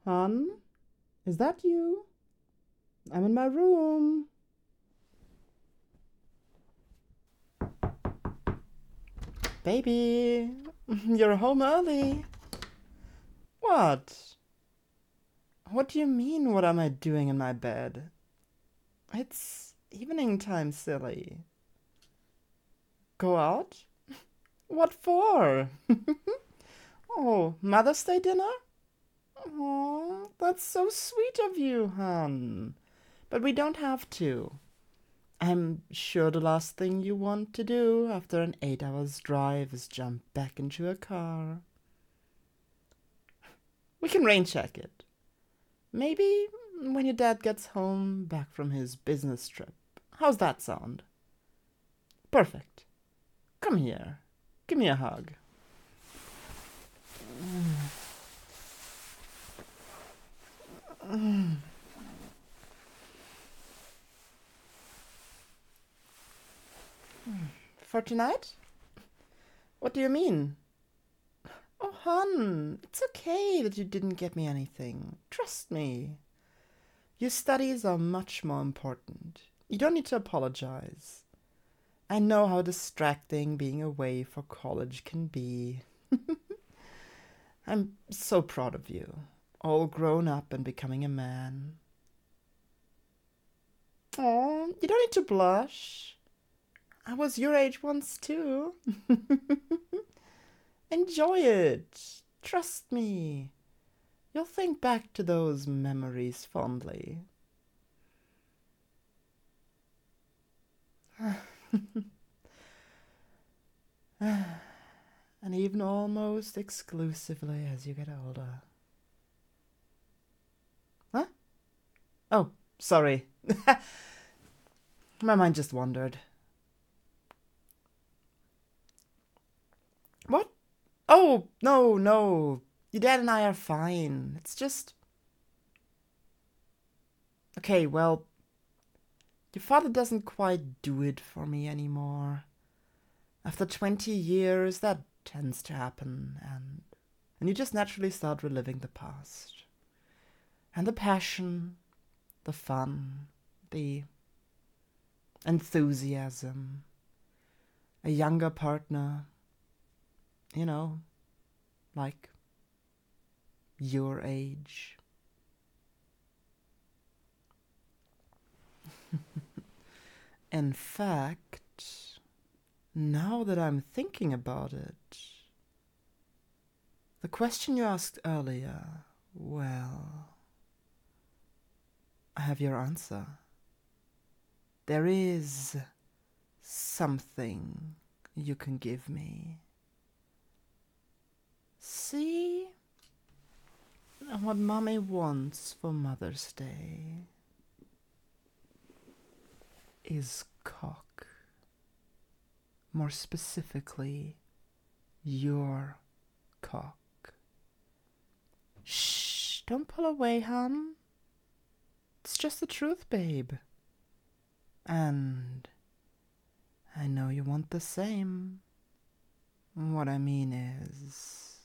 Hon? Is that you? I'm in my room. Baby, you're home early. What? What do you mean, what am I doing in my bed? It's evening time, silly. Go out? What for? Oh, Mother's Day dinner? Oh, that's so sweet of you, hon. But we don't have to. I'm sure the last thing you want to do after an 8 hours drive is jump back into a car. We can rain check it. Maybe when your dad gets home back from his business trip. How's that sound? Perfect. Come here. Give me a hug. For tonight? What do you mean? Oh, hon, it's okay that you didn't get me anything. Trust me. Your studies are much more important. You don't need to apologize. I know how distracting being away for college can be. I'm so proud of you, all grown up and becoming a man. Oh, you don't need to blush. I was your age once too. Enjoy it. Trust me. You'll think back to those memories fondly. And even almost exclusively as you get older. Huh? Oh, sorry. My mind just wandered. What? Oh, no, no. Your dad and I are fine. It's just... Okay, well, your father doesn't quite do it for me anymore. After 20 years, that tends to happen, and you just naturally start reliving the past. And the passion, the fun, the enthusiasm, a younger partner, you know, like your age. In fact, now that I'm thinking about it, the question you asked earlier, well, I have your answer. There is something you can give me. See? What Mommy wants for Mother's Day is cock. More specifically, your cock. Shh, don't pull away, hon. It's just the truth, babe. And I know you want the same. What I mean is,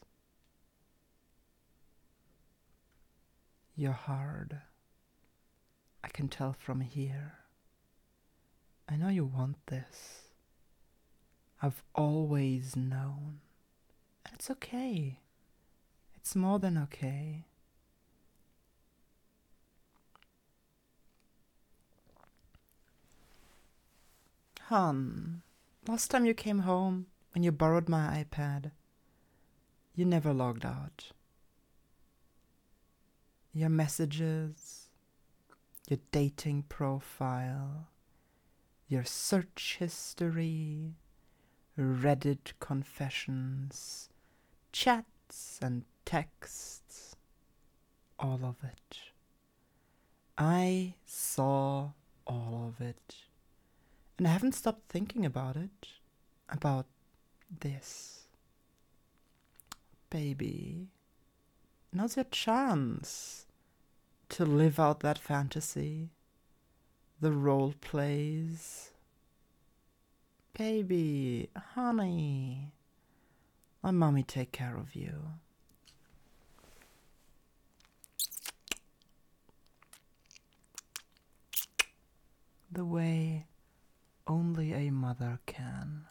you're hard. I can tell from here. I know you want this. I've always known. And it's okay. It's more than okay. Hon, last time you came home, when you borrowed my iPad, you never logged out. Your messages, your dating profile, your search history, Reddit confessions, chats and texts, all of it. I saw all of it. And I haven't stopped thinking about it. About this. Baby, now's your chance to live out that fantasy. The role plays. Baby, honey, let mommy take care of you. the way only a mother can.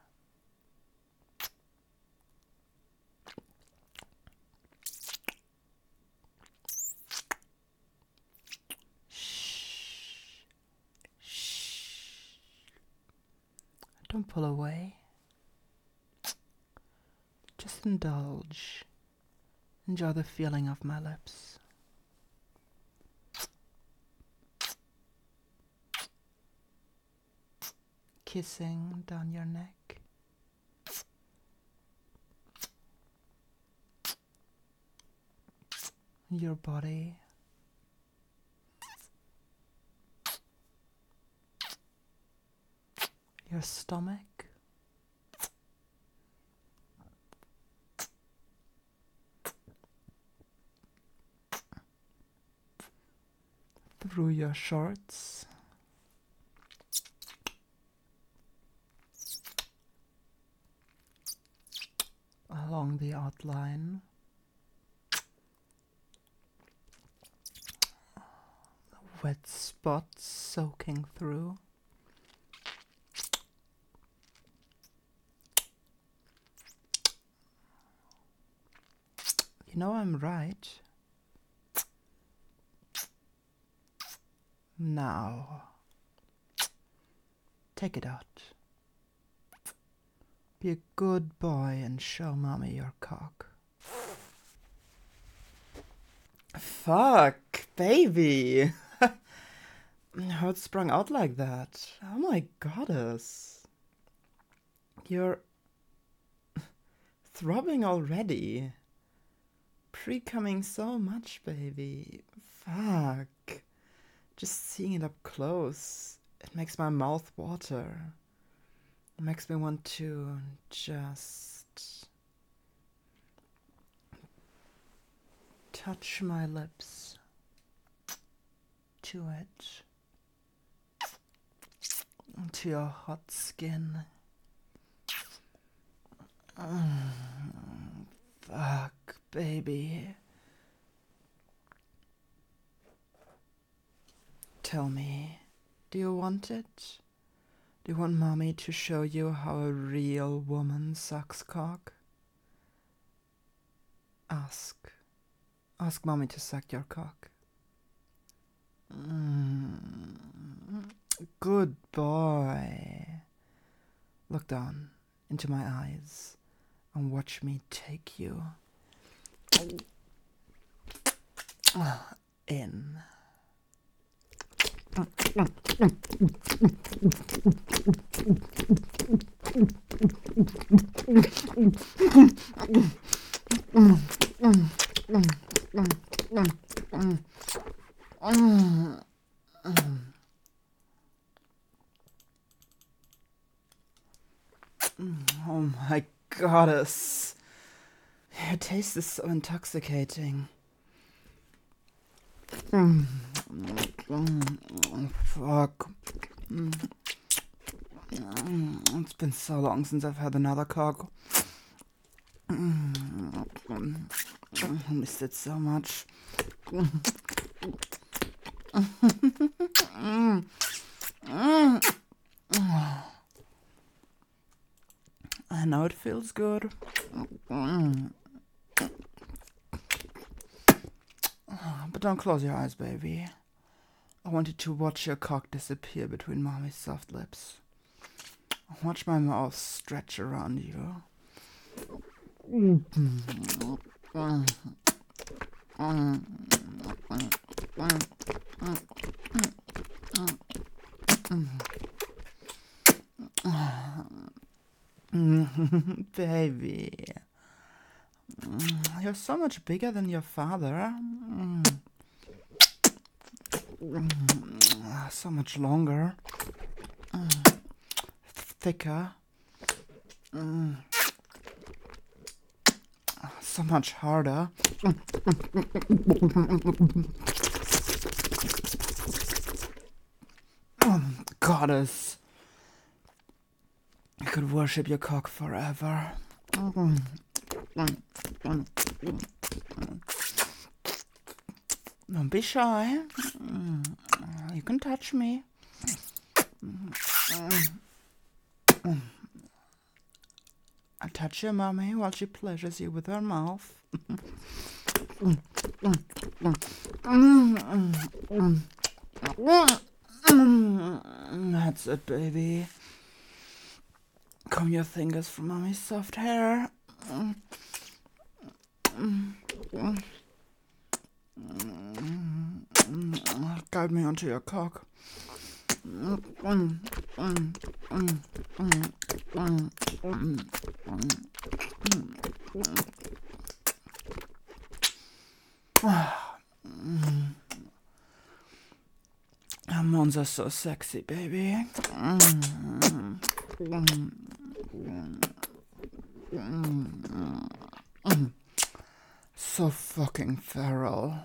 Shh. Shh. Don't pull away. Just indulge. Enjoy the feeling of my lips. Kissing down your neck. Your body. Your stomach. Through your shorts. Along the outline. Wet spots soaking through. You know I'm right. Now, take it out. Be a good boy and show mommy your cock. Fuck, baby. How it sprung out like that. Oh my goddess. You're throbbing already. Pre-coming so much, baby. Fuck. Just seeing it up close, it makes my mouth water. It makes me want to just touch my lips to it, to your hot skin. Fuck, baby. Tell me, do you want it? Do you want mommy to show you how a real woman sucks cock? Ask. Ask mommy to suck your cock. Good boy. Look down into my eyes and watch me take you in. Oh my goddess. Your taste is so intoxicating. Fuck. It's been so long since I've had another cock. I missed it so much. I know it feels good. But don't close your eyes, baby. I want you to watch your cock disappear between mommy's soft lips. Watch my mouth stretch around you. Baby. You're so much bigger than your father. So much longer. Thicker. So much harder. Goddess. I could worship your cock forever. Don't be shy. You can touch me. I touch your mommy while she pleasures you with her mouth. That's it, baby. Comb your fingers from mommy's soft hair. Guide me onto your cock. Our moans are so sexy, baby. So fucking feral.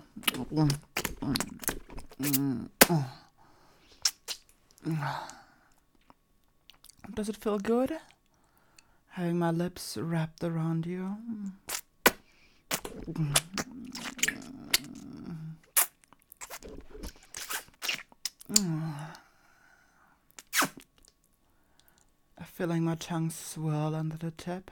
Does it feel good? Having my lips wrapped around you? Feeling my tongue swirl under the tip.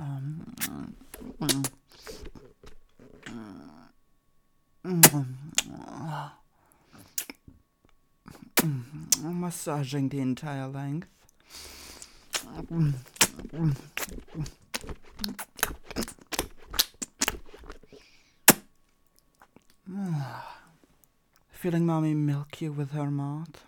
Massaging the entire length. Feeling mommy milk you with her mouth.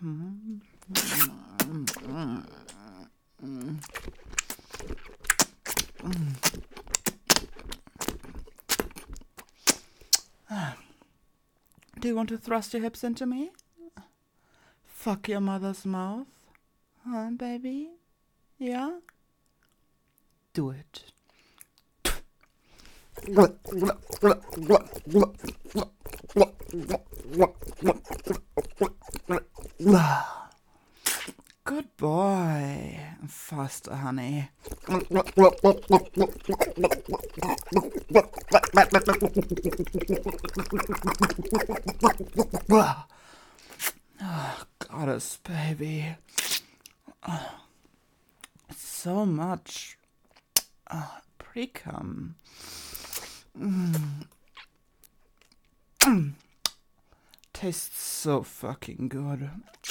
Do you want to thrust your hips into me? Fuck your mother's mouth? Huh, baby? Yeah? Do it. Good boy. Faster, honey. Oh, goddess, baby. So much pre-cum. Tastes so fucking good.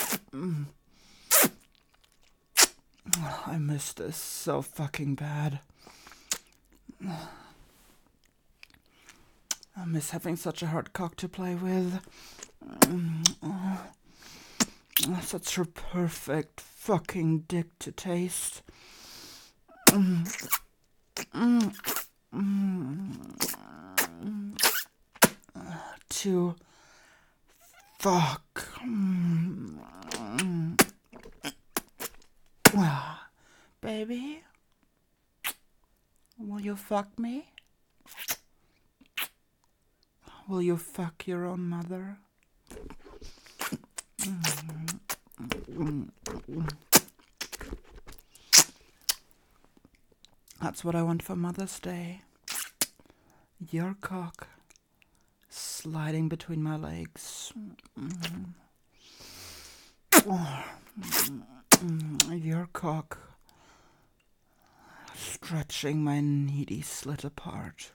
I miss this so fucking bad. I miss having such a hard cock to play with. Such a perfect fucking dick to taste. To fuck. Baby, will you fuck me? Will you fuck your own mother? That's what I want for Mother's Day. Your cock sliding between my legs. Your cock stretching my needy slit apart.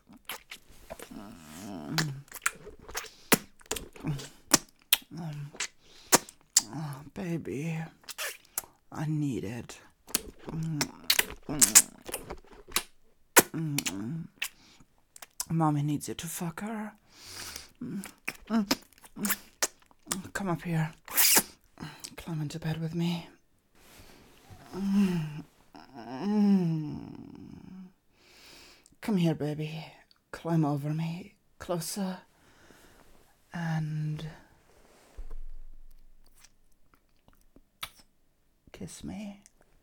Baby, I need it. Mommy needs you to fuck her. Come up here. Climb into bed with me. Come here, baby. Climb over me. Closer. And kiss me.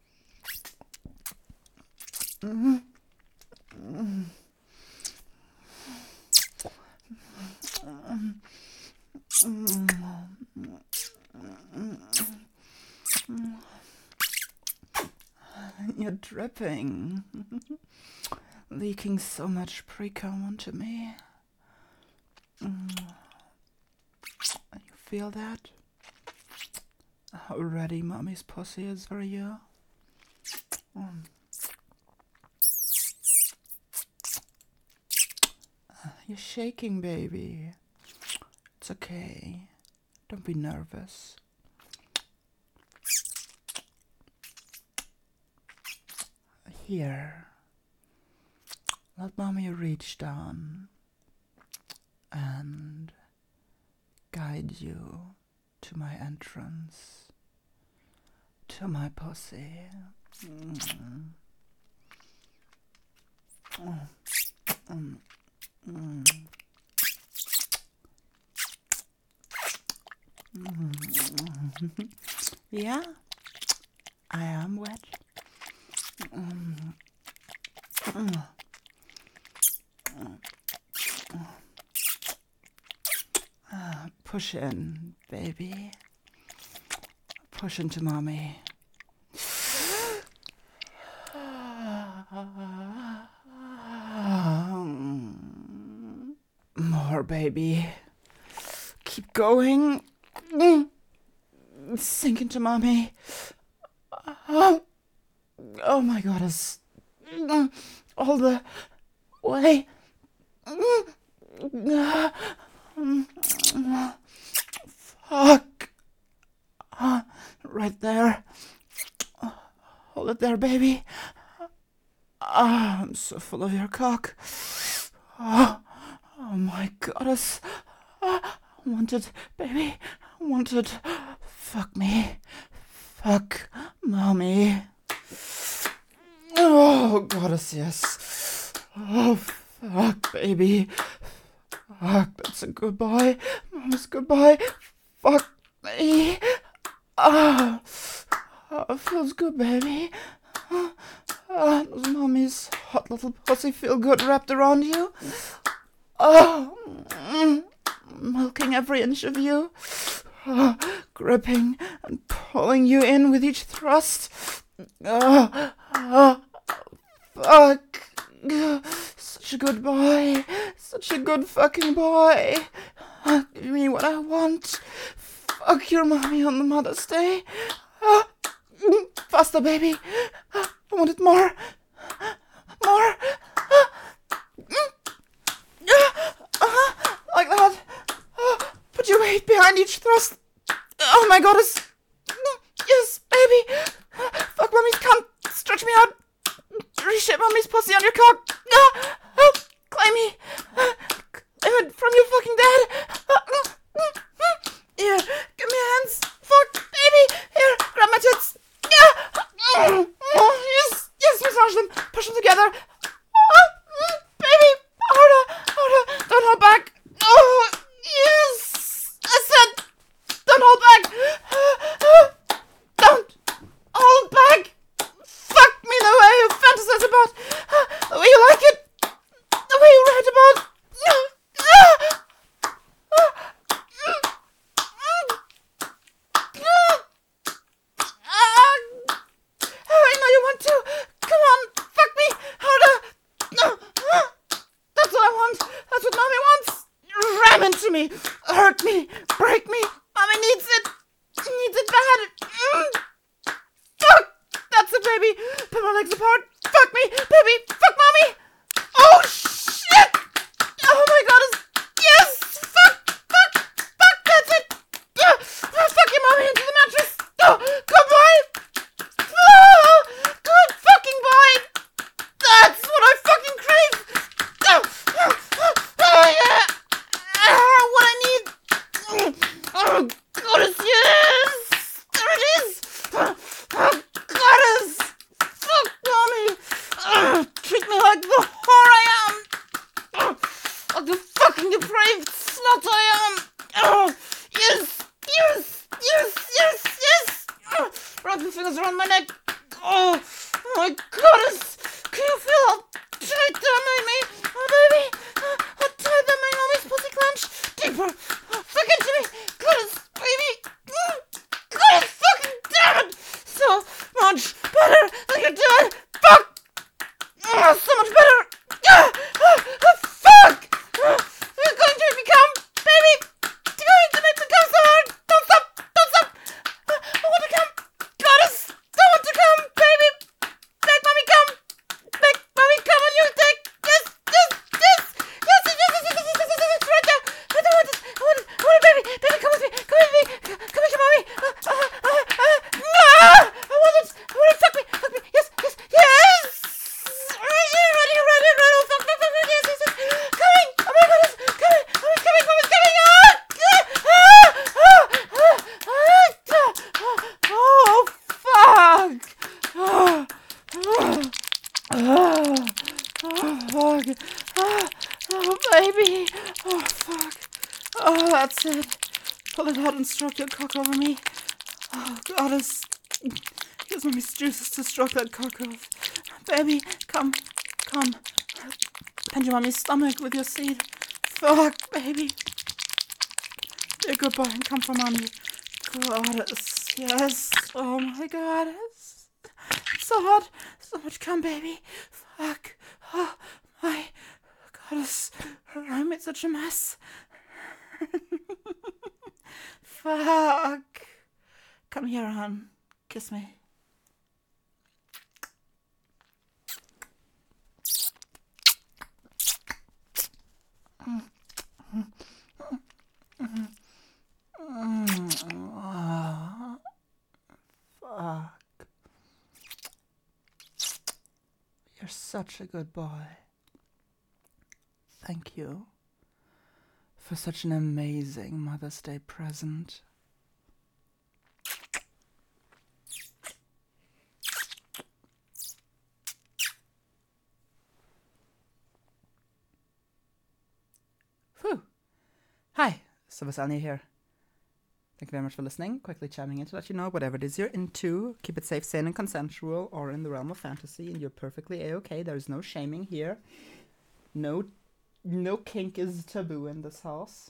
You're dripping. Leaking so much pre-cum onto me. You feel that? how ready mommy's pussy is for you. You're shaking, baby. It's okay. Don't be nervous. Here. Let mommy reach down and guide you to my entrance, to my pussy. Yeah, I am wet. Push in, baby. Push into mommy. More, baby. Keep going. Sink into mommy. Oh my goddess. All the way. Fuck. Right there. Hold it there, baby. I'm so full of your cock. Oh my goddess. I want it, baby. I want it. Fuck me. Fuck mommy. Oh, goddess, yes. Oh, fuck, baby. Fuck, that's a good boy. Mama's good boy. Fuck me. Oh, it feels good, baby. Does mommy's hot little pussy feel good wrapped around you? Oh, milking every inch of you. Gripping and pulling you in with each thrust. Fuck. Such a good boy. Such a good fucking boy. Give me what I want. Fuck your mommy on the Mother's Day. Faster, baby. I want it more. More. Like that. Put your weight behind each thrust. Oh my goddess. Yes, baby. Fuck mommy's cunt. Stretch me out. Reshape mommy's pussy on your cock. Claim me. Claim it from your fucking dad. Here, give me your hands. Fuck, baby. Here, grab my tits. Yes, yes, massage them. Push them together. Baby, harder. Don't hold back. Oh, yes. I said, don't hold back. Don't hold back. Fuck me the way you fantasize about. The way you like it. The way you write about. I know you want to. Come on, fuck me harder. That's what I want. That's what mommy wants. Ram into me. Hurt me. Break me. Mommy needs it. Needs it bad. Fuck. That's it, baby. Put my legs apart. Fuck me, baby. Fuck mommy. Oh, shit. Oh, my God. Yes. Fuck. That's it. Fuck your mommy into the mattress. Oh, good boy. Oh, good fucking boy. That's what I fucking crave. Oh, yeah. What I need. Oh, goddess, yes. There it is. Oh, goddess. Fuck, mommy. Treat me like the whore I am. Like the fucking depraved slut I am. Oh, yes. Wrap your fingers around my neck. Oh, my goddess. Can you feel how tight that made me? Oh, baby. How tight that made mommy's pussy clench. Deeper. Fuck into me. Goddess, baby. Goddess, fucking damn it. So much better than you're doing. Fuck. So much better. Fuck. You're going to make me come, baby. You're going to make me come so hard. Don't stop. pull it out and stroke your cock over me. Oh, goddess. Use mommy's juices to stroke that cock off. Baby, come. Bend your mommy's stomach with your seed. Fuck, baby. Be a good boy and come for mommy. Goddess, yes. Oh my goddess. It's so hot. So much cum, baby. Fuck. Oh my goddess. I made such a mess. Fuck. Come here, hon. Kiss me. Fuck. You're such a good boy. Thank you for such an amazing Mother's Day present. Whew. Hi, Silversalnia here. Thank you very much for listening. Quickly chiming in to let you know whatever it is you're into, keep it safe, sane, and consensual, or in the realm of fantasy, and you're perfectly a-okay. There's no shaming here. No kink is taboo in this house.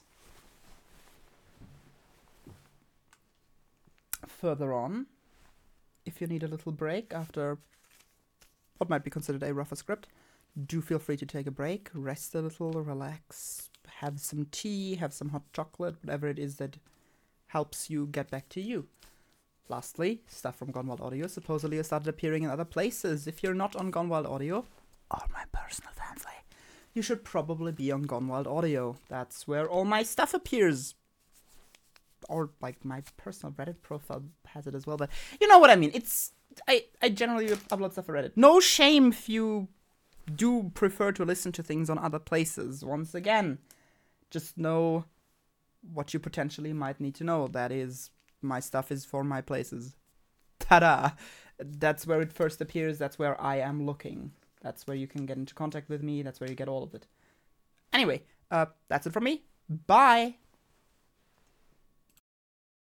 Further on, if you need a little break after what might be considered a rougher script, do feel free to take a break, rest a little, relax, have some tea, have some hot chocolate, whatever it is that helps you get back to you. Lastly, stuff from Gone Wild Audio supposedly has started appearing in other places. If you're not on Gone Wild Audio, or my personal fancy, you should probably be on Gone Wild Audio. That's where all my stuff appears. Or, like, my personal Reddit profile has it as well, but you know what I mean. I generally upload stuff for Reddit. No shame if you do prefer to listen to things on other places. Once again, just know what you potentially might need to know. That is, my stuff is for my places. Ta-da! That's where it first appears. That's where I am looking. That's where you can get into contact with me. That's where you get all of it. Anyway, that's it from me. Bye!